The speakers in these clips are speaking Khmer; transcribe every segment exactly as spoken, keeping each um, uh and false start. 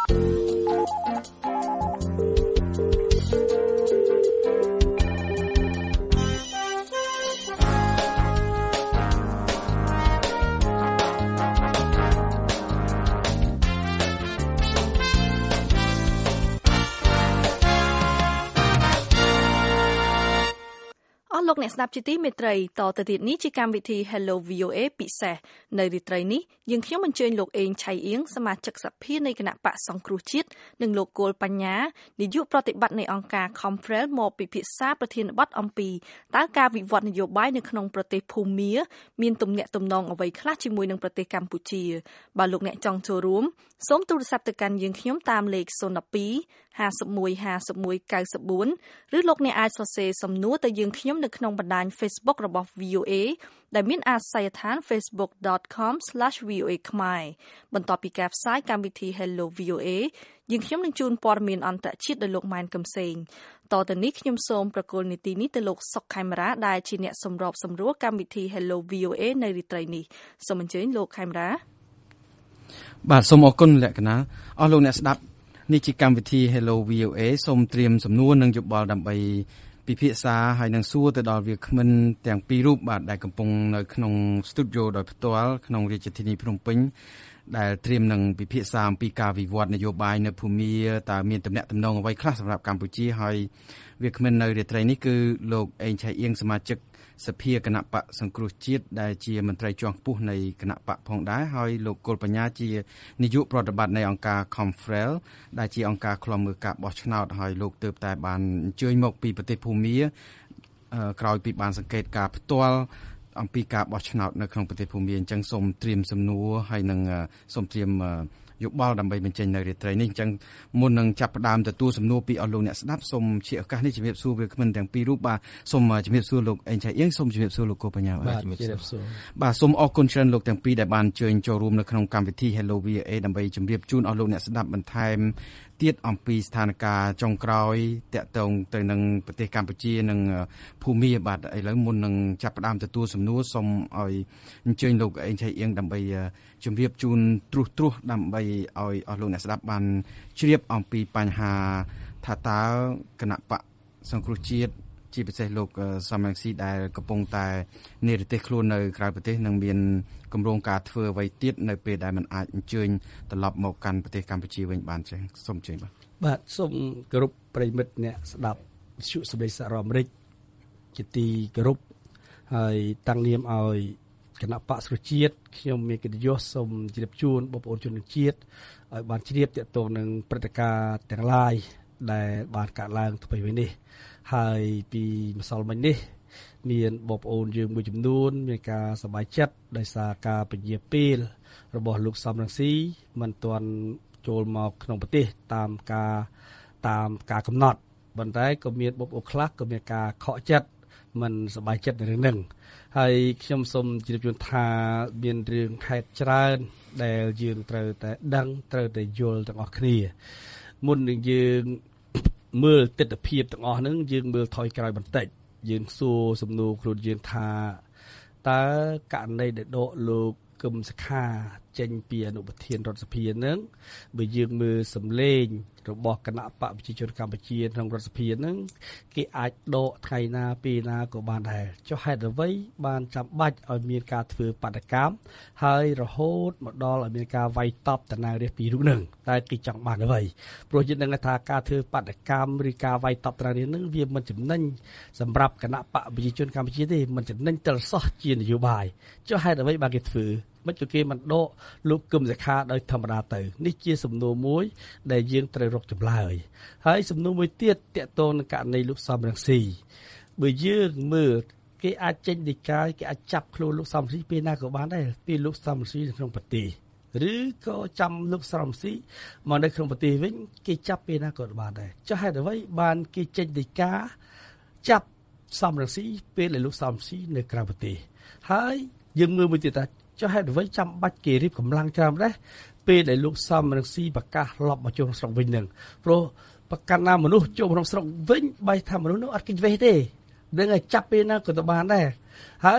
លោកអ្នកស្ដាប់ជាទីមេត្រីតទៅទៀតនេះជាកម្មវិធី Hello វី អូ เอ ពិសេសនៅរាត្រីនេះយើងខ្ញុំអញ្ជើញលោកអេងឆៃអៀងសមាជិកសភានៃគណៈបកសង្គ្រោះជាតិនិងលោកគោលបញ្ញានាយកប្រតិបត្តិនៃអង្គការ Confrel មកពិភាក្សាប្រធានបទអំពីតើការវិវត្តនយោបាយនៅក្នុងប្រទេសភូមាមានទំនាក់ទំនងអ្វីខ្លះជាមួយនឹងប្រទេសកម្ពុជាបើលោកអ្នកចង់ចូលរួមសូមទូរស័ព្ទទៅកាន់យើងខ្ញុំតាមលេខศูนย์ ពីរ ห้าสิบเอ็ด ห้าสิบเอ็ด เก้าสิบสี่ឬលោកអ្នកអាចសរសេរសំណួរទៅយើងខ្ញុំនៅក្នុងបណ្ដាញ Facebook របស់ វី អូ เอ ដែលមានអាសយដ្ឋាន facebook dot com slash v o a khmer បន្ទាប់ពីការផ្សាយកម្មវិធី Hello វី អូ เอ យើងខ្ញុំនឹងជូនព័ត៌មានអន្តរជាតិដល់លោកម៉ែនកំសែងតទៅនេះខ្ញុំសូមប្រកល់នីតិនេះទៅលោកសុកខេមរាដែលជាអ្នកសម្របសម្រួលកម្មវិធី Hello វី អូ เอ នៅរាត្រីនេះសូមអញ្ជើញលោកខេមរាបាទសូមអរគុណលក្ខណៈអស់លោកអ្នកស្ដាប់នេះជាកម្មវិធី Hello វី អូ เอ សូមត្រៀមសំណួរនិងយោបល់ដើម្បីពិភាក្សាហើយនឹងសួរទៅដល់វាគ្មិនទាំងពីររូបបាទដែលកំពុងនៅក្នុង studio ដោយផ្ទាល់ក្នុងរាជធានីភ្នំពេញដែលត្រៀមនឹងពិភាក្សាអំពីការវិវត្តនយោបាយនៅភូមាតើមានទំនាក់ទំនងអ្វីខ្លះសម្រាប់កម្ពុជាហើយវាគ្មិននៅរាត្រីនេះគឺលោកអេងឆៃអៀងសមាជិកសភាគណៈបកសង្គ្រោះជាតិដែលជាមន្ត្រីជាន់ខ្ពស់នៃគណៈបកផងដែរហើយលោកគោលបញ្ញាជានាយកប្រតិបត្តិនៃអង្គការ Confrel ដែលជាអង្គការឃ្លាំមើលការបោះឆ្នោតហើយលោកទើបតែបានអញ្ជើញមកពីប្រទេសភូមាក្រោយពីបានសង្កេតការផ្ទាល់អំពីការបោះឆ្នោតនៅក្នុងប្រទេសភូមាអញ្ចឹងសូមត្រៀមសំណួរហើយនឹងសូមត្រៀមយោបល់ដើម្បីបញ្ចេញនៅរាត្រីនេះអញ្ចឹងមុននឹងចាប់ផ្ដើមទទួលសំណួរពីអស់លោកអ្នកស្ដាប់សូមជាឱកាសនេះជំរាបសួរវាគ្មិនទាំងពីររូបបាទសូមជំរាបសួរលោកអេងឆៃអៀងសូមជំរាបសួរលោកគោលបញ្ញាបាទជំរាបសួរបាទសូមអរគុណច្រើនលោកទាំងពីរដែលបានអញ្ជើញចូលរួមនៅក្នុងកម្មវិធី Hello វី អូ เอ ដើម្បីជម្រាបជូនអស់លោកអ្នកស្ដាប់បន្ថែមទៀតអំពីស្ថានភាពចុងក្រោយតាក់ទងទៅនឹងប្រទេសកម្ពុជានិងភូមាបាទឥឡូវមុននឹងចាប់ផ្ដើមទទួលសំណួរសូមឲ្យអញ្ជើញលោកអេងឆៃអៀងដើម្បីជម្រាបជូនត្រួសត្រាសដើម្បីឲ្យអស់លោកអ្នកស្ដាប់បានជ្រាបអំពីបញ្ហាថាតើគណៈបកសង្គ្រោះជាតិជាពិសេសលោកសំរងស៊ីដែលកំពុងតែនិរទេសខ្លួននៅក្រៅប្រទេសនឹងមានគម្រោងការធ្វើអ្វីទៀតនៅពេលដែលมันអាចអញ្ជើញត្រឡប់មកកាន់ប្រទេសកម្ពុជាវិញបានចឹងសូមអញ្ជើញបាទបាទសូមគោរពប្រិមិត្តអ្នកស្ដាប់វិទ្យុសម្លេងសហរដ្ឋអាមេរិកជាទីគោរពហើយតាំងនាមឲ្យគណៈបកសង្គ្រោះជាតិខ្ញុំមានកិត្តិយសសូមជម្រាបជូនបងប្អូនជនជាតិឲ្យបានជ្រាបទាក់ទងនឹងព្រឹត្តិការណ៍ទាំងឡាយដែលបានកើតឡើងថ្មីៗនេះហើយពីម្សិលមិញនេះមានបងប្អូនយើងមួយចំនួនមានការសប្បាយចិត្តដោយសារការពញាពេលរបស់លោកសំរងស៊ីមិនទាន់ចូលមកក្នុងប្រទេសតាមការតាមការកំណត់ប៉ុន្តែក៏មានបងប្អូនខ្លះក៏មានការខកចិត្តមិនសប្បាយចិត្តនៅរឿងហ្នឹងហើយខ្ញុំសូមជម្រាបជូនថាមានរឿងហេតុច្រើនដែលយើងត្រូវតែដឹងត្រូវតែយល់ទាំងអស់គ្នាមុននឹងយើងមើលទស្សនវិជ្ជាទាំងអស់ហ្នឹងយើងមើលថយក្រោយបន្តិចយើងសួរសំណួរខ្លួនយើងថាតើករណីដែលដកលោកគឹមសុខាចេញពីអនុប្រធានរដ្ឋសភាហ្នឹងបើយើងមើលសម្លេងរបស់គណៈបកប្រជាជនកម្ពុជាក្នុងរដ្ឋសភាហ្នឹងគេអាចដកថ្ងៃណាពេលណាក៏បានដែរចុះហេតុអ្វីបានចាំបាច់ឲ្យមានការធ្វើបដកម្មហើយរហូតមកដល់ឲ្យមានការវាយតប់តណារះពីរូបហ្នឹងតែគេចង់បានអ្វីព្រោះយើងដឹងថាការធ្វើបដកម្មឬការវាយតប់តណារះហ្នឹងវាមិនចំណេញសម្រាប់គណៈបកប្រជាជនកម្ពុជាទេមិនចំណេញទិលសោះជានយោបាយចុះហេតុអ្វីបានគេធ្វើមិនទៅគេមិនដកលោកគឹមសុខាដោយធម្មតាទៅនេះជាសំណួរមួយដែលយើងត្រូវរកចម្លើយហើយសំណួរមួយទៀតតាក់ទងនឹងករណីលោកសំរងស៊ីបើយើងមើលគេអាចចេញដីកាគេអាចចាប់ខ្លួនលោកសំរងស៊ីពេលណាក៏បានដែរពេលលោកសំរងស៊ីនៅក្នុងប្រទេសឬក៏ចាំលោកសំរងស៊ីមកនៅក្នុងប្រទេសវិញគេចាប់ពេលណាក៏បានដែរចុះហេតុអ្វីបានគេចេញដីកាចាប់សំរងស៊ីពេលដែលលោកសំរងស៊ីនៅក្រៅប្រទេសហើយយើងមើលមួយទៀតថាចុះហេតុអ្វីចាំបាច់គេរៀបកម្លាំងច្រើនដែរពេលដែលលោកសំរងស៊ីប្រកាសឡប់មកចូលក្នុងស្រុកវិញនឹងព្រោះប្រកាសណាមនុស្សចូលក្នុងស្រុកវិញបែរថាមនុស្សនោះអត់គេវេះទេដឹងឲ្យចាប់ពេលណាក៏ទៅបានដែរហើយក៏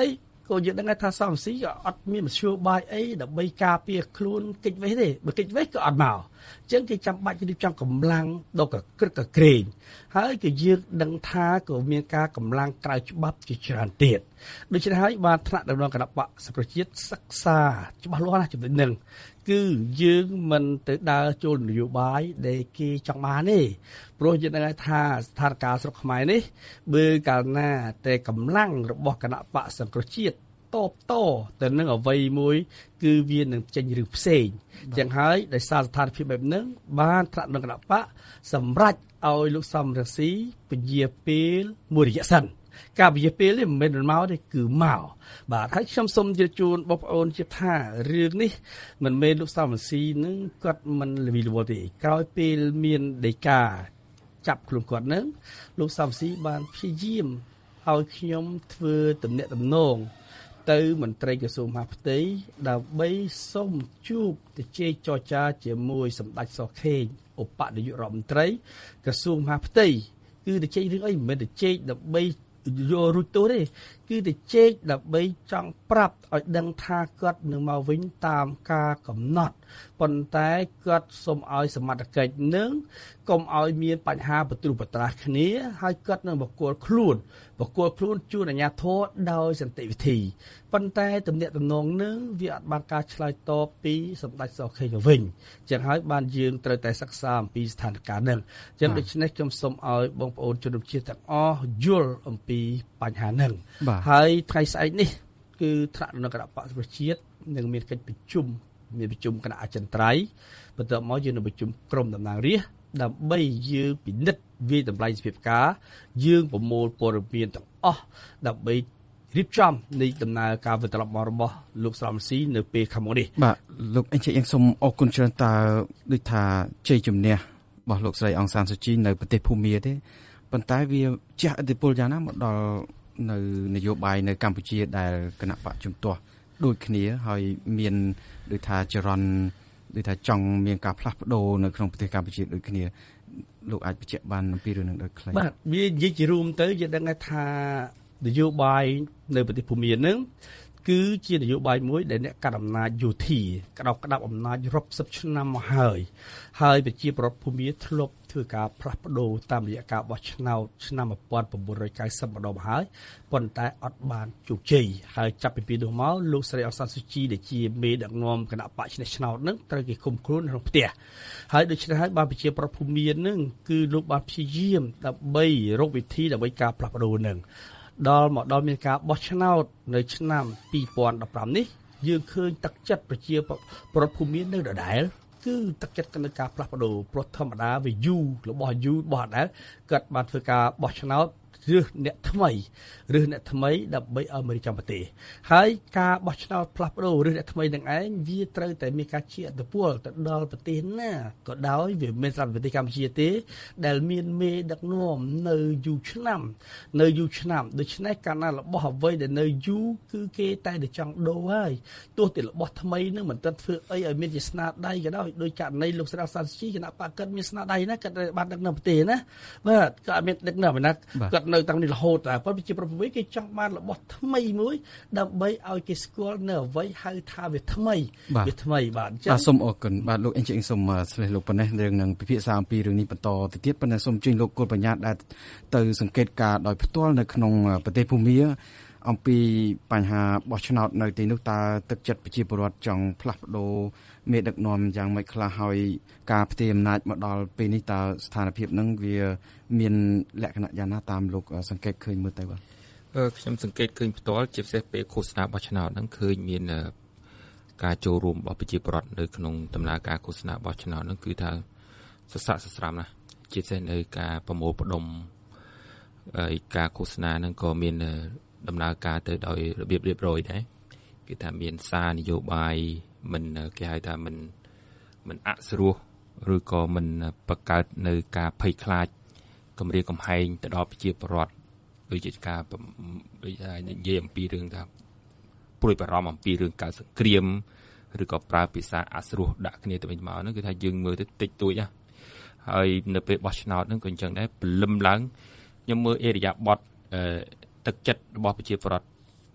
ក៏យើងដឹងថាសំស៊ីក៏អត់មានមធ្យោបាយអីដើម្បីការពារខ្លួនកិច្ចវេះទេបើកិច្ចវេះក៏អត់មកអញ្ចឹងគេចាំបាច់រៀបចំកម្លាំងដល់កក្រឹកកក្រែងហើយក៏យើងដឹងថាក៏មានការកម្លាំងក្រៅច្បាប់ជាច្រើនទៀតដូច្នេះហើយបានថ្នាក់ដឹកនាំគណៈបកសង្គ្រោះជាតិសិក្សាច្បាស់លាស់ណាចំណុចហ្នឹងគឺយើងមិនទៅដើរចូលនយោបាយដែលគេចង់បានទេព្រោះយើងដឹងថាស្ថានភាពស្រុកខ្មែរនេះបើកាលណាតែកម្លាំងរបស់គណៈបកសង្គ្រោះជាតិតបតទៅនឹងអ្វីមួយគឺវានឹងចេញរឿងផ្សេងចឹងហើយដោយសារស្ថានភាពបែបហ្នឹងបានថ្នាក់ដឹកនាំគណៈបកសម្រេចឲ្យលោកសំរងស៊ីពជាពេលមួយរយៈសិនការពជាពេលនេះមិនមែនមកទេគឺមកបាទហើយខ្ញុំសូមជម្រាបជូនបងប្អូនជាថារឿងនេះមិនមែនលោកសំរងស៊ីនឹងគាត់មិនល្វីល្វល់ទេក្រោយពេលមានដីកាចាប់ខ្លួនគាត់នឹងលោកសំរងស៊ីបានព្យាយាមឲ្យខ្ញុំធ្វើទំនាក់ទំនងទៅមន្ត្រីក្រសួងមហាផ្ទៃដើម្បីសូមជួបទៅជែកចរចាជាមួយសម្ដេចសុខេងឧបនាយករដ្ឋមន្ត្រីក្រសួងមហាផ្ទៃគឺទៅជែករឿងអីមិនមែនទៅជែកដើម្បីយករួចទៅទេគឺទៅជែកដើម្បីចង់ប្រាប់ឲ្យដឹងថាគាត់នឹងមកវិញតាមការកំណត់ប៉ុន្តែគាត់សូមឲ្យសមត្ថកិច្ចនឹងកុំឲ្យមានបញ្ហាបទ្រុបត្រាសគ្នាហើយគាត់នឹងបកគលខ្លួនបកគលខ្លួនជួនអាជ្ញាធរដោយសន្តិវិធីប៉ុន្តែទំនាក់ទំនងនឹងវាអត់បានការឆ្លើយតបពីសម្ដេចសុខេងមកវិញចឹងហើយបានយើងត្រូវតែសិក្សាអំពីស្ថានភាពនឹងចឹងដូច្នេះខ្ញុំសូមឲ្យបងប្អូនជនរួមជាតិទាំងអស់យល់អំពីបញ្ហានឹងហើយថ្ងៃស្អែកនេះគឺថ្នាក់ដឹកនាំគណៈបកសង្គ្រោះជាតិនឹងមានកិច្ចប្រជុំមានប្រជុំគណៈអចិន្ត្រៃយ៍បន្ទាប់មកយើងនឹងប្រជុំក្រុមតំណាងរាស្ត្រដើម្បីយើងពិនិត្យវិយតម្លៃសភាពការយើងប្រមូលព័ត៌មានទាំងអស់ដើម្បីរៀបចំនៃដំណើរការវិលត្រឡប់មករបស់លោកសំរងស៊ីនៅពេលខាងមុខនេះបាទលោកអេងជាអៀងសូមអរគុណច្រើនតើដូចថាជ័យជំនះរបស់លោកស្រីអង្សានស៊ូជីនៅប្រទេសភូមាទេប៉ុន្តែវាជះឥទ្ធិពលយ៉ាងណាមកដល់នៅនយោបាយនៅកម្ពុជាដែលគណៈបកជំទាស់ដូចគ្នាហើយមានដូចថាចរន្តដូចថាចង់មានការផ្លាស់ប្ដូរនៅក្នុងប្រទេសកម្ពុជាដូចគ្នាលោកអាចបញ្ជាក់បានអំពីរឿងនឹងដោយខ្លីបាទវានិយាយជារួមទៅយើងដឹងថានយោបាយនៅប្រទេសភូមានឹងគឺជានយោបាយមួយដែលអ្នកកាន់អំណាចយោធាក្តោបក្តាប់អំណាចរាប់សិបឆ្នាំមកហើយហើយប្រជាប្រដ្ឋភូមាធ្លាប់ធ្វើការផ្លាស់ប្ដូរតាមរយៈការបោះឆ្នោតឆ្នាំmột nghìn chín trăm chín mươiម្ដងមកហើយប៉ុន្តែអត់បានជោគជ័យហើយចាប់ពីពេលនោះមកលោកស្រីអង្សានស៊ូជីដែលជាមេដឹកនាំគណៈបកឈ្នះឆ្នោតនឹងត្រូវគេឃុំខ្លួនក្នុងផ្ទះហើយដូច្នេះហើយបានប្រជាប្រដ្ឋភូមានឹងគឺលោកបានព្យាយាមដើម្បីរកវិធីដើម្បីការផ្លាស់ប្ដូរនឹងដល់មកដល់មានការបោះឆ្នោតនៅឆ្នាំពីរពាន់ដប់ប្រាំនេះយើងឃើញទឹកចិត្តប្រជាប្រដ្ឋភូមានៅដដែលគឺទឹកចិត្តក្នុងការផ្លាស់ប្ដូរព្រោះធម្មតាវាយូររបស់យូររបស់ដដែលគាត់បានធ្វើការបោះឆ្នោតរើសអ្នកថ្មីរើសអ្នកថ្មីដើម្បីឲ្យមកចំប្រទេសហើយការបោះឆ្នោតផ្លាស់ប្ដូររើសអ្នកថ្មីនឹងឯងវាត្រូវតែមានការជាអត្តពលទៅដល់ប្រទេសណាក៏ដោយវាមិនមែនសម្រាប់ប្រទេសកម្ពុជាទេដែលមានមេដឹកនាំនៅយូរឆ្នាំនៅយូរឆ្នាំដូច្នេះកាលណារបស់អ្វីដែលនៅយូរគឺគេតែតែចង់ដូរហើយទោះតែរបស់ថ្មីនឹងមិនទាន់ធ្វើអីឲ្យមានជាស្នាដៃក៏ដោយដោយករណីលោកស្រីសានស៊ីគណៈបកកិតមានស្នាដៃណាគាត់បានដឹកនាំប្រទេសណាបាទក៏អត់មានដឹកនាំណាគាត់នៅតាំងនេះរហូតតែប៉ុន្តែជាប្រពៃគេចង់បានរបស់ថ្មីមួយដើម្បីឲ្យគេស្គាល់នៅអ្វីហៅថាវាថ្មីវាថ្មីបាទអញ្ចឹងបាទសូមអរគុណបាទលោកអេងជាអេងសូមស្លេះលោកប៉ុណ្ណេះរឿងនឹងពិភាក្សាអំពីរឿងនេះបន្តទៅទៀតប៉ុន្តែសូមជឿលោកគុលបញ្ញាដែលទៅសង្កេតការដោយផ្ទាល់នៅក្នុងប្រទេសភូមាអំពីបញ្ហាបោះឆ្នោតនៅទីនោះតើទឹកចិត្តប្រជាពលរដ្ឋចង់ផ្លាស់ប្ដូរមេដឹកនាំយ៉ាងម៉េចខ្លះហើយការផ្ទេរអំណាចមកដល់ពេលនេះតើស្ថានភាពហ្នឹងវាមានលក្ខណៈយ៉ាងណាតាមលោកសង្កេតឃើញមើលទៅបាទអឺខ្ញុំសង្កេតឃើញផ្ទាល់ជាពិសេសពេលឃោសនាបោះឆ្នោតហ្នឹងឃើញមានការចូលរួមរបស់ប្រជាពលរដ្ឋនៅក្នុងដំណើរការឃោសនាបោះឆ្នោតហ្នឹងគឺថាសស័កសស្រាំណាស់ជាពិសេសនៅការប្រមូលផ្ដុំហើយការឃោសនាហ្នឹងក៏មានដំណើរការទៅដោយរបៀបរៀបរយដែរគេថាមានសារនយោបាយមិនគេហៅថាមិនមិនអសរោះឬក៏មិនបង្កើតនៅការភ័យខ្លាចគម្រាមកំហែងទៅដល់ប្រជាពលរដ្ឋដូចជាការដូចនិយាយអំពីរឿងថាព្រួយបារម្ភអំពីរឿងការសង្គ្រាមឬក៏ប្រើភាសាអសរោះដាក់គ្នាទៅវិញមកហ្នឹងគឺថាយើងមើលទៅតិចតួចណាហើយនៅពេលបោះឆ្នោតហ្នឹងក៏អញ្ចឹងដែរព្រលឹមឡើងខ្ញុំមើលអេរិយាបថអឺទឹកចិត្តរបស់ប្រជាពលរដ្ឋ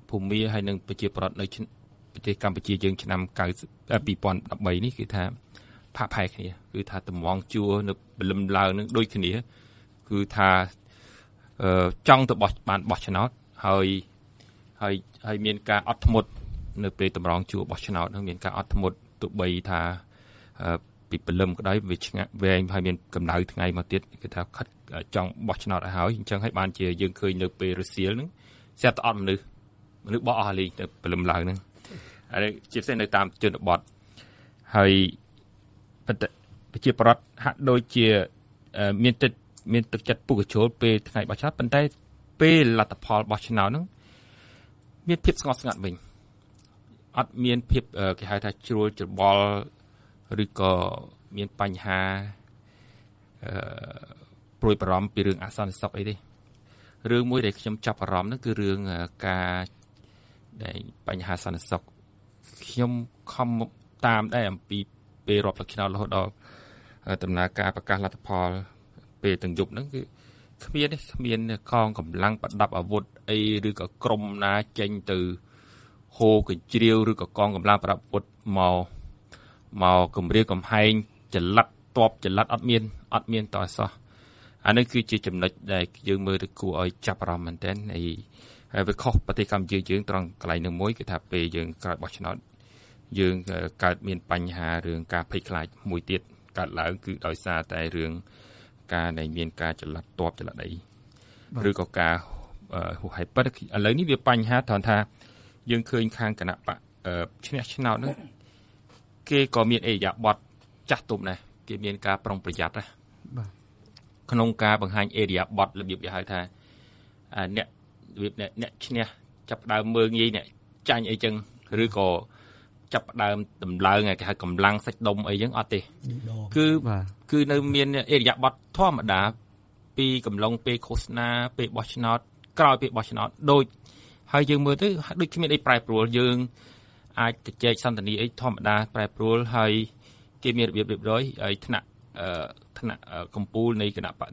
ភូមិហើយនឹងប្រជាប្រដ្ឋនៅប្រទេសកម្ពុជាយើងឆ្នាំពីរពាន់ដប់បីនេះគឺថាផាក់ផែគ្នាគឺថាតម្ងជួរនៅបលឹមឡើងនឹងដូចគ្នាគឺថាចង់ទៅបោះបានបោះឆ្នោតហើយហើយហើយមានការអត់ធ្មត់នៅពេលតម្រង់ជួរបោះឆ្នោតនឹងមានការអត់ធ្មត់ទោះបីថាពីបលឹមក្តីវាឆ្ងាក់វែងហើយមានកម្ដៅថ្ងៃមកទៀតគឺថាខិតចង់បោះឆ្នោតឲ្យហើយអញ្ចឹងហើយបានជាយើងឃើញនៅពេលរសៀលហ្នឹងស្រាប់តែអត់មនុស្សមនុស្សបោះអស់លេងទៅបលឹមឡើងហ្នឹងហើយជាពិសេសនៅតាមជនបទហើយប្រជាប្រដ្ឋហាក់ដូចជាមានទឹកមានទឹកចិត្តពុះកញ្ជ្រោលពេលថ្ងៃបោះឆ្នោតប៉ុន្តែពេលលទ្ធផលបោះឆ្នោតហ្នឹងមានភាពស្ងប់ស្ងាត់វិញអត់មានភាពគេហៅថាជ្រួលច្របល់ឬក៏មានបញ្ហាអឺព្រួយបារម្ភពីរឿងអសន្តិសុខអីទេរឿងមួយដែលខ្ញុំចាប់អារម្មណ៍ហ្នឹងគឺរឿងការដែលបញ្ហាសន្តិសុខខ្ញុំខំតាមដែរអំពីពេលរាប់លក្ខណៈរហូតដល់ដំណើរការប្រកាសលទ្ធផលពេលទាំងយប់ហ្នឹងគឺគ្មានទេគ្មានកងកម្លាំងប្រដាប់អាវុធអីឬក៏ក្រុមណាចេញទៅហូរកញ្ជ្រៀវឬក៏កងកម្លាំងប្រដាប់អាវុធមកមកគម្រាមកំហែងចល័តតបចល័តអត់មានអត់មានតសោះអានេះគឺជាចំណុចដែលយើងមើលទៅគួរឲ្យចាប់អារម្មណ៍មែនទែនហើយវាខុសប្រទេសកម្ពុជាយើងត្រង់កន្លែងនឹងមួយគឺថាពេលយើងក្រោយបោះឆ្នោតយើងកើតមានបញ្ហារឿងការភ័យខ្លាចមួយទៀតកើតឡើងគឺដោយសារតែរឿងការដែលមានការចល័តតបចល័តអីឬក៏ការហួសហេតុប៉ុន្តែឥឡូវនេះវាបញ្ហាត្រង់ថាយើងឃើញខាងគណៈបកឈ្នះឆ្នោតហ្នឹងគេក៏មានអេរយាប័តចាស់ទុំដែរគេមានការប្រុងប្រយ័ត្នណាបាទក្នុងការបង្ហាញអេរយាប័តរបៀបគេហៅថាអ្នករបៀបអ្នកឈ្នះចាប់ដើមមើងងាយអ្នកចាញ់អីចឹងឬក៏ចាប់ដើមតម្លើងគេហៅកម្លាំងសាច់ដុំអីចឹងអត់ទេគឺគឺនៅមានអេរយាប័តធម្មតាពីកំឡុងពេលឃោសនាពេលបោះឆ្នោតក្រោយពេលបោះឆ្នោតដូចហើយយើងមើលទៅដូចគ្មានអីប្រែប្រួលយើងអាចទៅចែកសន្តានាអីធម្មតាប្រែប្រួលហើយគេមានរបៀបរៀបរយហើយថ្នាក់ថ្នាក់កម្ពុជានៃគណៈបក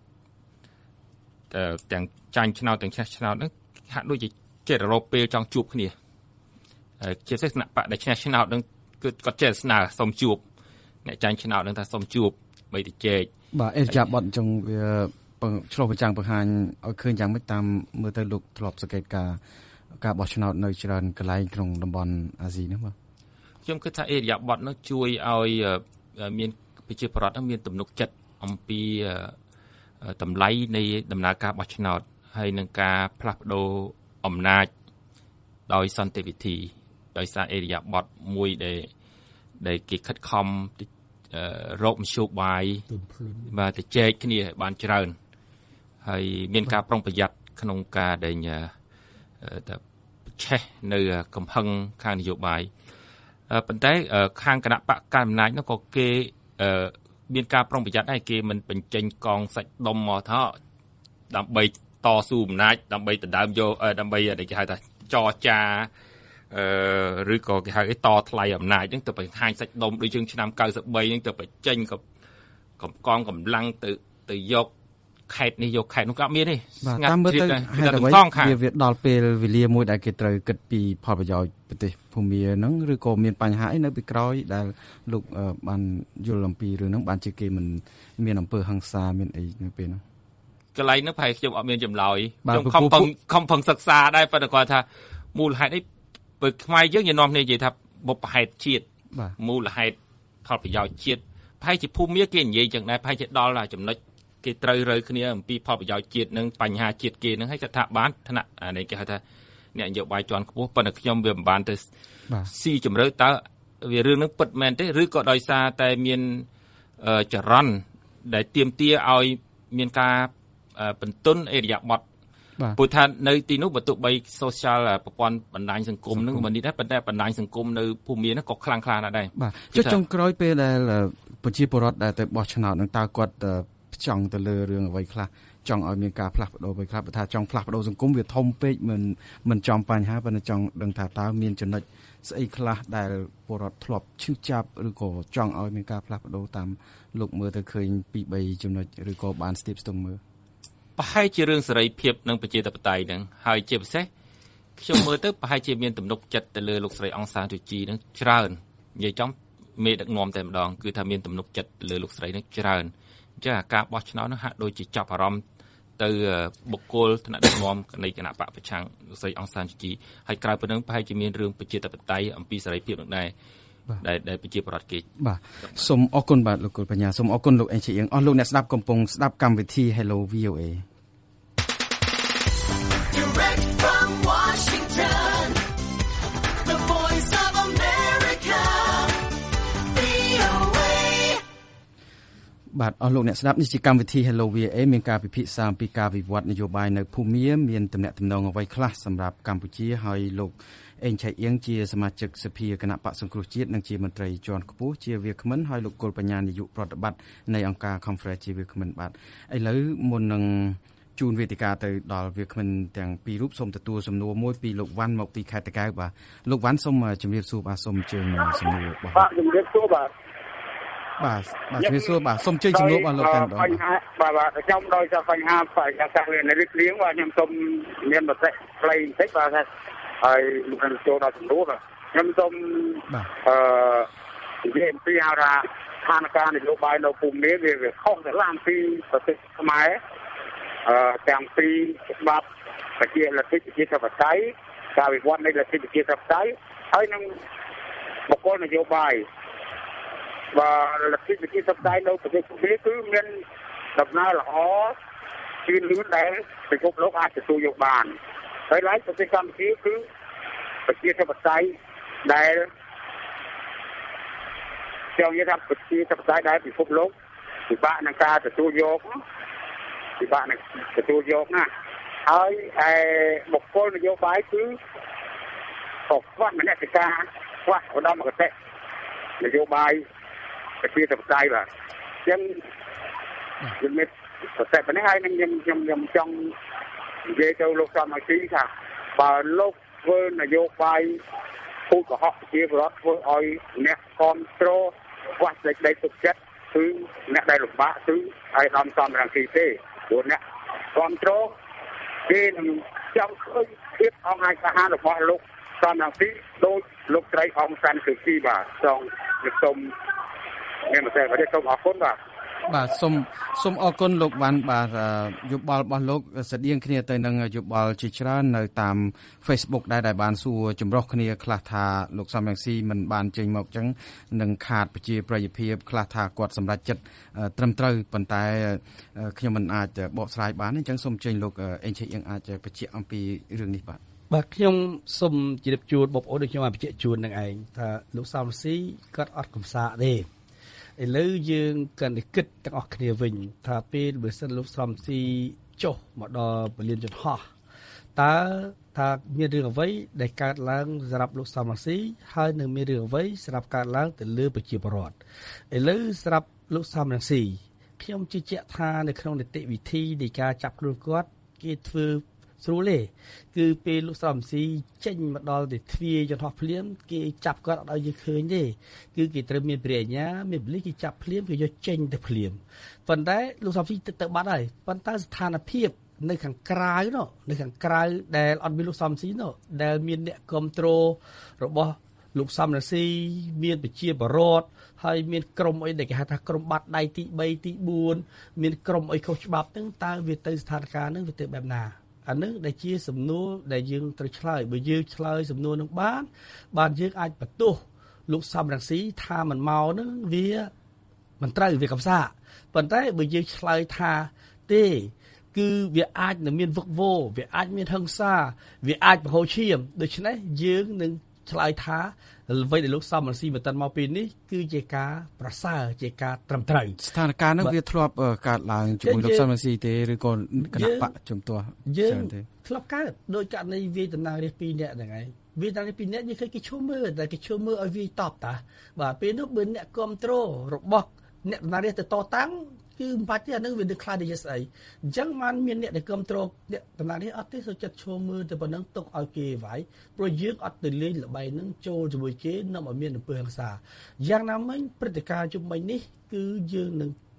ទាំងចាញ់ឆ្នោតទាំងឈ្នះឆ្នោតហ្នឹងហាក់ដូចជាចេះរកពេលចង់ជួបគ្នាជាពិសេសគណៈបកដែលឈ្នះឆ្នោតហ្នឹងគឺគាត់ចេះស្នើសុំជួបអ្នកចាញ់ឆ្នោតហ្នឹងថាសុំជួបបីទៅចែកបាទអេរយាប័តអញ្ចឹងវាឆ្លុះបញ្ចាំងបង្ហាញឲ្យឃើញយ៉ាងម៉េចតាមមើលទៅលោកធ្លាប់សង្កេតការការបោះឆ្នោតនៅច្រើនកន្លែងក្នុងតំបន់អាស៊ីហ្នឹងបាទខ្ញុំគិតថាអេរយាប័តនោះជួយឲ្យមានប្រជាប្រដ្ឋមានទំនុកចិត្តអំពីតម្លៃនៃដំណើរការបោះឆ្នោតហើយនឹងការផ្លាស់ប្ដូរអំណាចដោយសន្តិវិធីដោយសារអេរយាប័តមួយដែលដែលគេខិតខំរកមធ្យោបាយបាទទៅចែកគ្នាឲ្យបានច្រើនហើយមានការប្រុងប្រយ័ត្នក្នុងការដែលតែឆេះនៅកំហឹងខាងនយោបាយប៉ុន្តែខាងគណៈបកកណ្ដាលអំណាចនោះក៏គេមានការប្រុងប្រយ័ត្នដែរគេមិនបញ្ចេញកងសាច់ដុំមកថាដើម្បីតស៊ូអំណាចដើម្បីដណ្ដើមយកដើម្បីគេហៅថាចរចាអឺឬក៏គេហៅអីតថ្លៃអំណាចហ្នឹងទៅបង្ហាញសាច់ដុំដូចយើងឆ្នាំ九三ហ្នឹងទៅបញ្ចេញក៏កងកម្លាំងទៅទៅយកខេត្តនេះយកខេត្តនោះក៏មានទេស្ងាត់ជ្រាបហេតុអ្វីវាវាដល់ពេលវេលាមួយដែលគេត្រូវគិតពីផលប្រយោជន៍ប្រទេសភូមាហ្នឹងឬក៏មានបញ្ហាអីនៅពីក្រោយដែលលោកបានយល់អំពីរឿងហ្នឹងបានជាគេមិនមានអំពើហិង្សាមានអីនៅពេលហ្នឹងកន្លែងហ្នឹងប្រហែលខ្ញុំអត់មានចម្លើយខ្ញុំខំខំខំផឹងសិក្សាដែរប៉ុន្តែគាត់ថាមូលហេតុអីបើខ្មែរយើងនិយាយនាំគ្នានិយាយថាបុព្វហេតុជាតិមូលហេតុផលប្រយោជន៍ជាតិប្រហែលជាភូមាគេនិយាយចឹងដែរប្រហែលជាដល់ចំណុចគេត្រូវរើគ្នាអំពីផលប្រយោជន៍ជាតិនិងបញ្ហាជាតិគេនឹងឲ្យគាត់ថាបានថ្នាក់អានេះគេហៅថាអ្នកនយោបាយជាន់ខ្ពស់ប៉ុន្តែខ្ញុំវាមិនបានទៅស៊ីជម្រៅតើវារឿងនឹងពិតមែនទេឬក៏ដោយសារតែមានចរន្តដែលទាមទារឲ្យមានការបន្ទន់អេរយាប័តព្រោះថានៅទីនោះបើទោះបី social ប្រព័ន្ធបណ្ដាញសង្គមនឹងមិននេះដែរប៉ុន្តែបណ្ដាញសង្គមនៅភូមិមានក៏ខ្លាំងខ្លាណាស់ដែរបាទចុះចុងក្រោយពេលដែលប្រជាពលរដ្ឋដែលទៅបោះឆ្នោតនឹងតើគាត់ចង់ទៅលើរឿងអ្វីខ្លះចង់ឲ្យមានការផ្លាស់ប្ដូរអ្វីខ្លះបើថាចង់ផ្លាស់ប្ដូរសង្គមវាធំពេកមិនមិនចំបញ្ហាប៉ុន្តែចង់ដឹងថាតើមានចំណុចស្អីខ្លះដែលពលរដ្ឋធ្លាប់ឈឺចាប់ឬក៏ចង់ឲ្យមានការផ្លាស់ប្ដូរតាមលោកមើលទៅឃើញពីរបីចំណុចឬក៏បានស្ទាបស្ទង់មើលប្រហែលជារឿងសេរីភាពនិងប្រជាធិបតេយ្យហ្នឹងហើយជាពិសេសខ្ញុំមើលទៅប្រហែលជាមានទំនុកចិត្តទៅលើលោកស្រីអង្សានស៊ូជីនឹងច្រើននិយាយចំមេដឹកនាំតែម្ដងគឺថាមានទំនុកចិត្តទៅលើលោកស្រីនឹងច្រើនអញ្ចឹងអាការបោះឆ្នោតនោះហាក់ដូចជាចាប់អារម្មណ៍ទៅបុគ្គលថ្នាក់ដឹកនាំនៃគណៈបកប្រឆាំងលោកស្រីអង្សានស៊ូជីហើយក្រៅពីនឹងប្រហែលជាមានរឿងប្រជាធិបតេយ្យអំពីសេរីភាពនឹងដែរដែលដែលប្រជាប្រដ្ឋគេបាទសូមអរគុណបាទលោកគុលបញ្ញាសូមអរគុណលោកអេងជាអៀងអស់លោកអ្នកស្ដាប់កំពុងស្ដាប់កម្មវិធី Hello វី អូ เอ Direct from Washington The Voice of America វី អូ เอបាទអស់លោកអ្នកស្ដាប់នេះជាកម្មវិធី Hello វី អូ เอ មានការពិភាក្សាអំពីការវិវត្តនយោបាយនៅភូមាមានទំនាក់ទំនងអ្វីខ្លះសម្រាប់កម្ពុជាហើយលោកអេងឆៃអៀងជាសមាជិកសភាគណៈបកសង្គ្រោះជាតិនិងជាមន្ត្រីជាន់ខ្ពស់ជាវាគ្មិនហើយលោកគុលបញ្ញានាយកប្រតិបត្តិនៃអង្គការ Conference ជាវាគ្មិនបាទឥឡូវមុននឹងជូនវេទិកាទៅដល់វាគ្មិនទាំងពីររូបសូមទទួលសំណួរមួយពីលោកវ៉ាន់មកពីខេត្តតាកែវបាទលោកវ៉ាន់សូមជម្រាបសួរបាទសូមជើញសំណួរបាទបាទជម្រាបសួរបាទបាទបាទជម្រាបសួរបាទសូមជើញសំណួររបស់លោកតែម្ដងបញ្ហាបាទបាទខ្ញុំដោយសារបញ្ហាបរិយាកាសវានៅរីករាយបាទខ្ញុំសូមមានមតិខ្លីបន្តិចបាទហើយលោកនឹងចូលដល់សំណួរខ្ញុំសូមអឺនិយាយអំពីហៅថាស្ថានភាពនយោបាយនៅភូមិនេះវាខុសទៅឡើងពីប្រទេសខ្មែរអឺទាំងពីច្បាប់ប្រជាលទ្ធិប្រជាធិបតេយ្យការវិវត្តនៃលទ្ធិប្រជាធិបតេយ្យហើយនឹងបុគ្គលនយោបាយបាទលទ្ធិប្រជាធិបតេយ្យនៅប្រទេសកម្ពុជាគឺមានដំណើរល្អជឿនលឿនដែលពិភពលោកអាចទទួលយកបានហើយឡើយប្រទេសកម្ពុជាគឺប្រជាធិបតេយ្យដែលជានិយាយថាប្រជាធិបតេយ្យដែលពិភពលោកពិបាកនឹងការទទួលយកពិបាកនឹងទទួលយកណាហើយឯបុគ្គលនយោបាយគឺក៏ខ្វះមនសិការខ្វះឧត្តមគតិនយោបាយប្រជាធិបតេយ្យបាទអញ្ចឹងខ្ញុំមានប្រសិទ្ធនេះហើយនឹងខ្ញុំខ្ញុំខ្ញុំចង់និយាយទៅលោកសំអស៊ីថាបើលោកធ្វើនយោបាយពូជកុហកជាប្រវត្តិធ្វើឲ្យអ្នកគ្រប់គ្រងខ្វះសេចក្តីទុកចិត្តគឺអ្នកដែលលំបាកគឺឲ្យដំសំរងទីទេព្រោះអ្នកគ្រប់គ្រងគេនឹងចង់ឃើញភាពអង្អាចសាហាវរបស់លោកសំរងទីដោយលោកស្រីអង្សានស៊ូជីបាទសូមសូមមានមតិបាទសូមអរគុណបាទបាទសូមសូមអរគុណលោកវ៉ាន់បាទយោបល់របស់លោកស្តៀងគ្នាទៅនឹងយោបល់ជាច្រើននៅតាម Facebook ដែរដែលបានសួរចម្រុះគ្នាខ្លះថាលោកសំរងស៊ីមិនបានចេញមកចឹងនឹងខាតប្រជាប្រិយភាពខ្លះថាគាត់សម្រេចចិត្តត្រឹមត្រូវប៉ុន្តែខ្ញុំមិនអាចបកស្រាយបានអញ្ចឹងសូមចេញលោកអេងឆៃអៀងអាចបញ្ជាក់អំពីរឿងនេះបាទបាទខ្ញុំសូមជម្រាបជូនបងប្អូនដូចខ្ញុំបានបញ្ជាក់ជូននឹងឯងថាលោកសំរងស៊ីគាត់អត់កំសាកទេឥឡូវយើងកាន់តែគិតទាំងអស់គ្នាវិញថាពេលបើសិនលោកសំស៊ីចុះមកដល់ពលានយន្តហោះតើថាមានរឿងអ្វីដែលកើតឡើងសម្រាប់លោកសំស៊ីហើយនឹងមានរឿងអ្វីសម្រាប់កើតឡើងទៅលើប្រជាពលរដ្ឋឥឡូវសម្រាប់លោកសំស៊ីខ្ញុំជឿជាក់ថានៅក្នុងនីតិវិធីនៃការចាប់ខ្លួនគាត់គេធ្វើស្រួលទេគឺពេលលោកសំស៊ីចេញមកដល់ទីទ្វារយន្តហោះភ្លាមគេចាប់គាត់អត់ឲ្យយើងឃើញទេគឺគេត្រូវមានព្រះអាជ្ញាមានប៉ូលីសគេចាប់ភ្លាមគេយកចេញទៅភ្លាមប៉ុន្តែលោកសំស៊ីទៅទៅបាត់ហើយប៉ុន្តែស្ថានភាពនៅខាងក្រៅនោះនៅខាងក្រៅដែលអត់មានលោកសំស៊ីនោះដែលមានអ្នកគ្រប់គ្រងរបស់លោកសំរងស៊ីមានប្រជាបរតហើយមានក្រុមអីដែលគេហៅថាក្រុមបាត់ដៃទី3ទី4មានក្រុមអីខុសច្បាប់ហ្នឹងតើវាទៅស្ថានភាពហ្នឹងវាទៅបែបណាអានឹងដែលជាសំណួរដែលយើងត្រូវឆ្លើយបើយើងឆ្លើយសំណួរនឹងបានបានយើងអាចបន្ទោសលោកសំរងស៊ីថាមិនមកនឹងវាមិនត្រូវវាកំសាកប៉ុន្តែបើយើងឆ្លើយថាទេគឺវាអាចនឹងមានវឹកវរវាអាចមានហិង្សាវាអាចបង្ហូរឈាមដូច្នេះយើងនឹងឆ្លើយថាអ្វីដែលលោកសំរងស៊ីមិនតាន់មកពីនេះគឺជាការប្រសើរជាការត្រឹមត្រូវស្ថានភាពហ្នឹងវាធ្លាប់កើតឡើងជាមួយលោកសំរងស៊ីទេឬក៏គណៈបកជំទាស់យើងធ្លាប់កើតដោយករណីវាតំណាងរាស្ត្រពីរនាក់ហ្នឹងឯងវាតំណាងរាស្ត្រពីរនាក់យើងឃើញគេឈុំមើលតែគេឈុំមើលឲ្យវាតបតាបាទពេលនោះបើអ្នកគ្រប់គ្រងរបស់អ្នកតំណាងរាស្ត្រទៅតតាំងគឺមិនបាច់ទេអានឹងវានឹងខ្លាចជាស្អីអញ្ចឹងបានមានអ្នកដែលគ្រប់គ្រងអ្នកតំណាងរាស្ត្រអត់ទេសូមចិត្តឈុំមើលទៅប៉ុណ្ណឹងទុកឲ្យគេវាយព្រោះយើងអត់ទៅលេងល្បែងហ្នឹងចូលជាមួយគេនាំឲ្យមានអំពើហិង្សាយ៉ាងណាមិញព្រឹត្តិការណ៍ជុំវិញនេះគឺយើងនឹង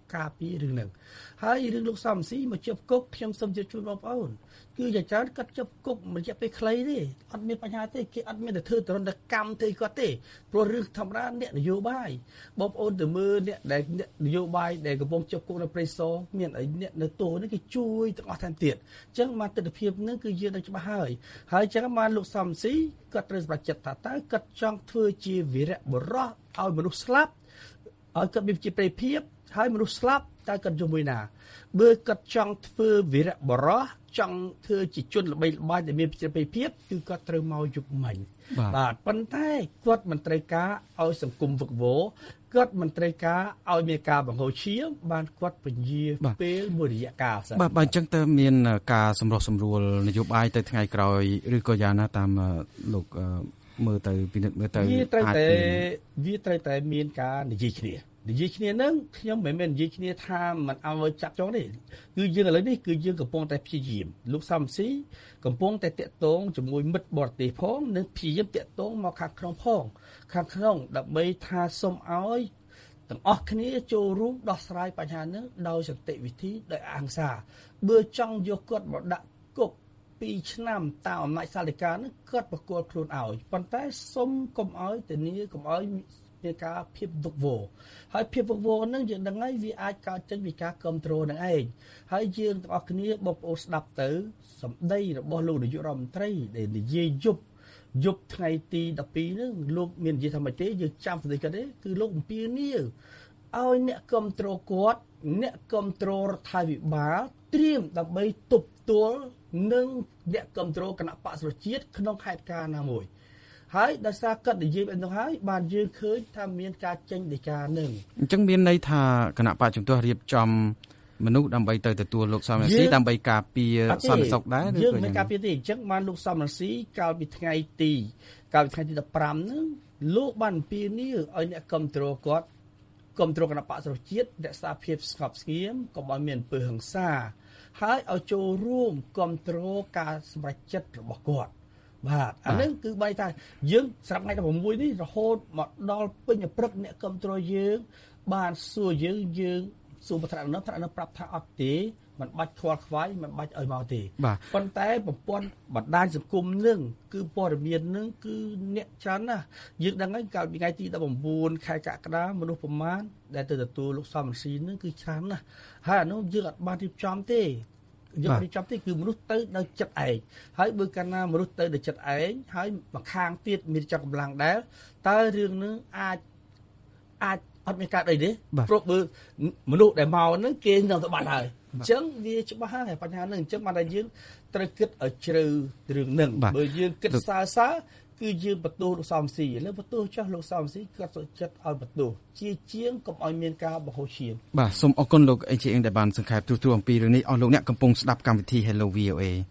ការពីរឿងហ្នឹងហើយរឿងលោកសំស៊ីមកជាប់គុកខ្ញុំសូមជម្រាបជូនបងប្អូនគឺយ៉ាងច្រើនគាត់ជាប់គុករយៈពេលខ្លីទេអត់មានបញ្ហាទេគេអត់មានទៅធ្វើទរណកម្មទេគាត់ទេព្រោះរឿងធម្មតាអ្នកនយោបាយបងប្អូនទៅមើលអ្នកដែលនយោបាយដែលកំពុងជាប់គុកនៅព្រៃសរមានអីអ្នកនៅទោសនេះគេជួយទាំងអស់ថែមទៀតអញ្ចឹងមកទស្សនវិជ្ជាហ្នឹងគឺយើងនឹងច្បាស់ហើយហើយអញ្ចឹងមកលោកសំស៊ីគាត់ត្រូវសម្រេចចិត្តថាតើគាត់ចង់ធ្វើជាវីរៈបុរសឲ្យមនុស្សស្លាប់ឲ្យគាត់មានជាប្រិយភាពហើយមនុស្សស្លាប់តើគាត់ជាមួយណាបើគាត់ចង់ធ្វើវីរៈបុរសចង់ធ្វើជាជនល្បីល្បាញដែលមានប្រជាប្រិយភាពគឺគាត់ត្រូវមកយុបមិញបាទប៉ុន្តែគាត់មិនត្រូវការឲ្យសង្គមវឹកវរគាត់មិនត្រូវការឲ្យមានការបង្ហូរឈាមបានគាត់ពញាពេលមួយរយៈកាលបាទបាទអញ្ចឹងតើមានការសម្រុះសម្រួលនយោបាយទៅថ្ងៃក្រោយឬក៏យ៉ាងណាតាមលោកមើលទៅពិនិត្យមើលទៅវាត្រូវតែវាត្រូវតែមានការនិយាយគ្នានិយាយគ្នានឹងខ្ញុំមិនមែននិយាយគ្នាថាមិនឲ្យចាប់ចងទេគឺយើងឥឡូវនេះគឺយើងកំពុងតែព្យាយាមលោកសំស៊ីកំពុងតែតាក់ទងជាមួយមិត្តបរទេសផងនិងព្យាយាមតាក់ទងមកខាងក្នុងផងខាងក្នុងដើម្បីថាសូមឲ្យទាំងអស់គ្នាចូលរួមដោះស្រាយបញ្ហានេះដោយសន្តិវិធីដោយអហិង្សាបើចង់យកគាត់មកដាក់គុកពីរឆ្នាំតាមអំណាចសាលិកានេះគាត់ប្រគល់ខ្លួនឲ្យប៉ុន្តែសូមកុំឲ្យធានាកុំឲ្យមានការភាពវឹកវរហើយភាពវឹកវរហ្នឹងយើងដឹងហើយវាអាចកើតចេញពីការគ្រប់គ្រងនឹងឯងហើយយើងទាំងអស់គ្នាបងប្អូនស្ដាប់ទៅសម្ដីរបស់លោកនាយករដ្ឋមន្ត្រីដែលនិយាយយប់យប់ថ្ងៃទីដប់ពីរហ្នឹងលោកមាននិយាយថាម៉េចទេយើងចាំស្ដីគាត់ទេគឺលោកអំពាវនាវឲ្យអ្នកគ្រប់គ្រងគាត់អ្នកគ្រប់គ្រងរដ្ឋាភិបាលត្រៀមដើម្បីទប់ទល់នឹងអ្នកគ្រប់គ្រងគណៈបក្សប្រជាជាតិក្នុងហេតុការណ៍ណាមួយហើយដោយសារគាត់និយាយបែបនោះហើយបានយើងឃើញថាមានការចេញដីកានឹងអញ្ចឹងមានន័យថាគណៈបកជំទាស់រៀបចំមនុស្សដើម្បីទៅទទួលលោកសំរងស៊ីដើម្បីការពារសន្តិសុខដែរឬក៏យើងមិនការពារទេអញ្ចឹងបានលោកសំរងស៊ីកាលពីថ្ងៃទីកាលពីថ្ងៃទីដប់ប្រាំហ្នឹងលោកបានអំពាវនាវឲ្យអ្នកគ្រប់គ្រងគាត់គ្រប់គ្រងគណៈបក្សប្រជាជាតិរក្សាភាពស្ងប់ស្ងៀមកុំឲ្យមានអំពើហិង្សាហើយឲ្យចូលរួមគ្រប់គ្រងការសម្រេចចិត្តរបស់គាត់បាទអានេះគឺបីថាយើងស្រាប់ថ្ងៃទី៦នេះរហូតមកដល់ពេញព្រឹកអ្នកគ្រប់គ្រងយើងបានសួរយើងយើងសួរប្រធាននោះប្រធាននោះប្រាប់ថាអត់ទេមិនបាច់ខ្វល់ខ្វាយមិនបាច់ឲ្យមកទេប៉ុន្តែប្រព័ន្ធបណ្ដាញសង្គមនឹងគឺព័ត៌មាននឹងគឺអ្នកច្រើនណាស់យើងដឹងហើយកាលពីថ្ងៃទីដប់៩ខែកក្កដាមនុស្សប្រមាណដែលទៅទទួលលោកសំរងស៊ីនឹងគឺច្រើនណាស់ហើយអានោះយើងអត់បានរៀបចំទេយើងអត់ចាប់ទេគឺមនុស្សទៅដោយចិត្តឯងហើយបើកាលណាមនុស្សទៅដោយចិត្តឯងហើយមកខាងទៀតមានចង់កម្លាំងដែរតើរឿងនឹងអាចអាចអត់មានកើតអីទេព្រោះបើមនុស្សដែលមកហ្នឹងគេនឹងទៅបាត់ហើយអញ្ចឹងវាច្បាស់ហើយបញ្ហាហ្នឹងអញ្ចឹងបានតែយើងត្រូវគិតឲ្យជ្រៅរឿងហ្នឹងបើយើងគិតសើសើគឺយើងបន្ទោសលោកសំស៊ីឥឡូវបន្ទោសចោះលោកសំស៊ីគាត់សុខចិត្តឲ្យបន្ទោសជាជាងកុំឲ្យមានការបង្ហូរឈាមបាទសូមអរគុណលោកអេងជាអៀងដែលបានសង្ខេបទូទួលអំពីរឿងនេះអស់លោកអ្នកកំពុងស្ដាប់កម្មវិធី Hello វី អូ เอ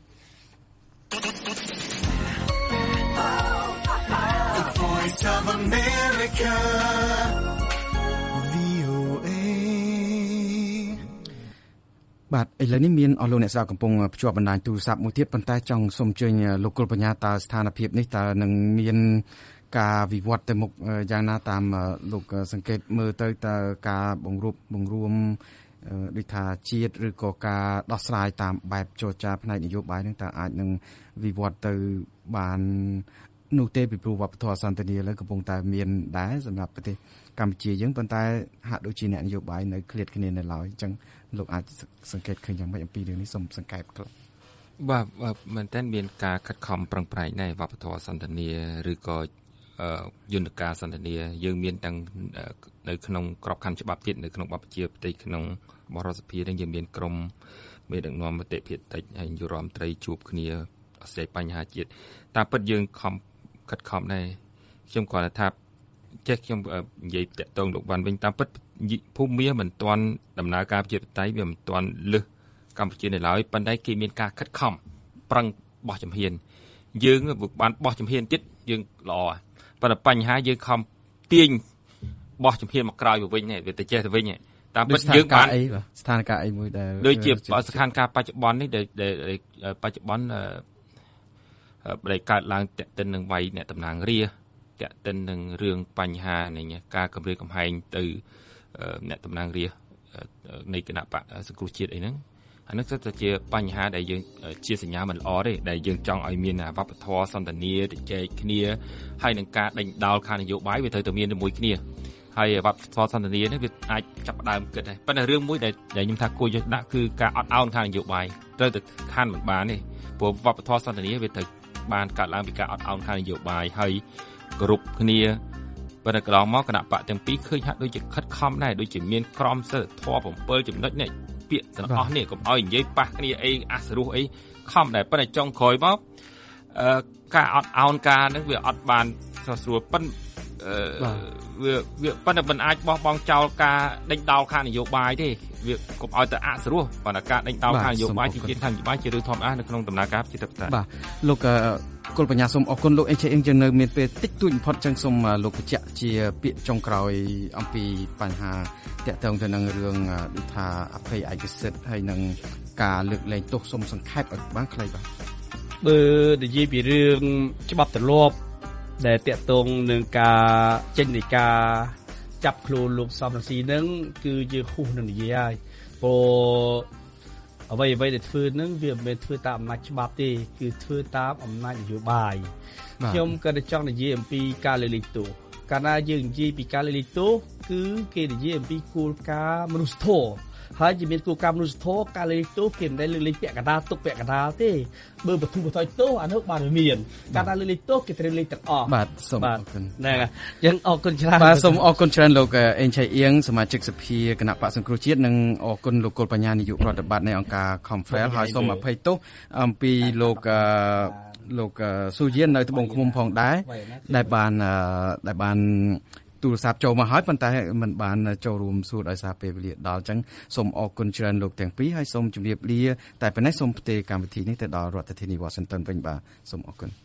The Voice of America វី អូ เอបាទឥឡូវនេះមានអស់លោកអ្នកស្ដាប់កំពុងភ្ជាប់បណ្ដាញទូរស័ព្ទមួយទៀតប៉ុន្តែចង់សូមអញ្ជើញលោកគុលបញ្ញាតើស្ថានភាពនេះតើនឹងមានការវិវត្តទៅមុខយ៉ាងណាតាមលោកសង្កេតមើលទៅតើការបង្រួបបង្រួមដូចថាជាតិឬក៏ការដោះស្រាយតាមបែបចរចាផ្នែកនយោបាយនឹងតើអាចនឹងវិវត្តទៅបាននោះទេពីព្រោះវប្បធម៌សន្តិនិកលើកំពុងតែមានដែរសម្រាប់ប្រទេសកម្ពុជាយើងប៉ុន្តែហាក់ដូចជាអ្នកនយោបាយនៅឃ្លាតគ្នានៅឡើយអញ្ចឹងលោកអាចសង្កេតឃើញយ៉ាងម៉េចអំពីរឿងនេះសូមសង្កេតខ្លះបាទមែនតើមានការខិតខំប្រឹងប្រែងដែរវប្បធម៌សន្តិនិកឬក៏យន្តការសន្តិនិកយើងមានទាំងនៅក្នុងក្របខ័ណ្ឌច្បាប់ទៀតនៅក្នុងបបជាផ្ទៃក្នុងបរដ្ឋសភានឹងយើងមានក្រមមេដឹកនាំមតិភាគតិចហើយយុរដ្ឋមន្ត្រីជួបគ្នាអស្ចារ្យបញ្ហាជាតិតាមពិតយើងខំខិតខំដែរខ្ញុំគាត់ថាចេះខ្ញុំនិយាយតាក់ទងលោកវ៉ាន់វិញតាមពិតភូមិមាមិនទាន់ដំណើរការប្រជាធិបតេយ្យវាមិនទាន់លឹះកម្ពុជានៅឡើយប៉ុន្តែគេមានការខិតខំប្រឹងបោះជំហានយើងបានបោះជំហានទៀតយើងល្អប៉ុន្តែបញ្ហាយើងខំទាញបោះជំហានមកក្រោយវិញហ្នឹងវាទៅចេះទៅវិញតាមពិតយើងបានស្ថានភាពអីមួយដែលដូចជាស្ថានភាពបច្ចុប្បន្ននេះដែលបច្ចុប្បន្នដែលកើតឡើងតេតិននឹងវាយអ្នកតំណាងរាតេតិននឹងរឿងបញ្ហានេះការគម្រាមកំហែងទៅអ្នកតំណាងរានៃគណៈបកសង្គ្រោះជាតិអីហ្នឹងអានេះទៅជាបញ្ហាដែលយើងជាសញ្ញាមិនល្អទេដែលយើងចង់ឲ្យមានវប្បធម៌សន្តានាជជែកគ្នាហើយនឹងការដេញដោលខាងនយោបាយវាត្រូវតែមានជាមួយគ្នាហើយវប្បធម៌សន្តានានេះវាអាចចាប់ផ្ដើមគិតដែរប៉ុន្តែរឿងមួយដែលខ្ញុំថាគួរយកដាក់គឺការអត់ឱនខាងនយោបាយត្រូវតែខានមិនបានទេព្រោះវប្បធម៌សន្តានាវាត្រូវបានកាត់ឡើងពីការអត់ឱនខាងនយោបាយហើយគ្រប់គ្នាប៉ុន្តែកន្លងមកគណៈបកទាំងពីរឃើញហាក់ដូចជាខិតខំដែរដូចជាមានក្រមសីលធម៌7ចំណុចនេះពាក្យទាំងអស់នេះកុំឲ្យនិយាយប៉ះគ្នាអីអាសរោះអីខំដែរប៉ុន្តែចុងក្រោយមកអឺការអត់ឱនការហ្នឹងវាអត់បានស្រួលប៉ុន្តែវាវាប៉ុន្តែមិនអាចបោះបង់ចោលការដេញដោលខាងនយោបាយទេវាកុំឲ្យទៅអសរោះប៉ុន្តែការដេញដោលខាងនយោបាយជាជាតិខាងនយោបាយជារឿងធម្មតានៅក្នុងដំណើរការប្រជាធិបតេយ្យបាទលោកគុលបញ្ញាសូមអរគុណលោកអេងឆេអៀងយើងនៅមានពេលតិចតួចបំផុតចឹងសូមលោកបញ្ជាក់ជាពាក្យចុងក្រោយអំពីបញ្ហាតាក់ទងទៅនឹងរឿងដូចថាអភ័យឯកសិទ្ធិហើយនឹងការលើកលែងទោសសូមសង្ខេបឲ្យបានខ្លីបាទបើនិយាយពីរឿងច្បាប់ទម្លាប់ដែលតាក់ទងនឹងការចេញនៃការចាប់ខ្លួនលោកសំរងស៊ីហ្នឹងគឺយើងហ៊ូសនឹងនិយាយហើយព្រោះអ្វីអ្វីដែលធ្វើហ្នឹងវាមិនមែនធ្វើតាមអំណាចច្បាប់ទេគឺធ្វើតាមអំណាចនយោបាយខ្ញុំក៏ចង់និយាយអំពីការលើកលែងទោសកាលណាយើងនិយាយពីការលើកលែងទោសគឺគេនិយាយអំពីគោលការណ៍មនុស្សធម៌ហើយជាមានគោលការណ៍មនុស្សធម៌ការលើកលែងទោសគេមិនដែលលើកលែងពាក់កណ្ដាលទុកពាក់កណ្ដាលទេបើបទុបតយទោសអានោះបានមានការលើកលែងទោសគេត្រូវលេងទាំងអស់បាទសូមអរគុណហ្នឹងហើយយើងអរគុណច្រើនបាទសូមអរគុណច្រើនលោកអេងឆៃអៀងសមាជិកសភាគណៈបក្សសង្គ្រោះជាតិនិងអរគុណលោកគុលបញ្ញានាយកប្រតិបត្តិនៃអង្គការ Confrel ហើយសូមអភ័យទោសអំពីលោកលោកស៊ូយៀននៅត្បូងឃ្មុំផងដែរដែលបានដែលបានទូរស័ព្ទចូលមកហើយប៉ុន្តែមិនបានចូលរួមសួរដោយសារពេលវេលាដល់អញ្ចឹងសូមអរគុណច្រើនលោកទាំងពីរហើយសូមជម្រាបលាតែប៉ុណ្ណេះសូមផ្ទេរកម្មវិធីនេះទៅដល់រដ្ឋធានី Washington វិញបាទសូមអរគុណ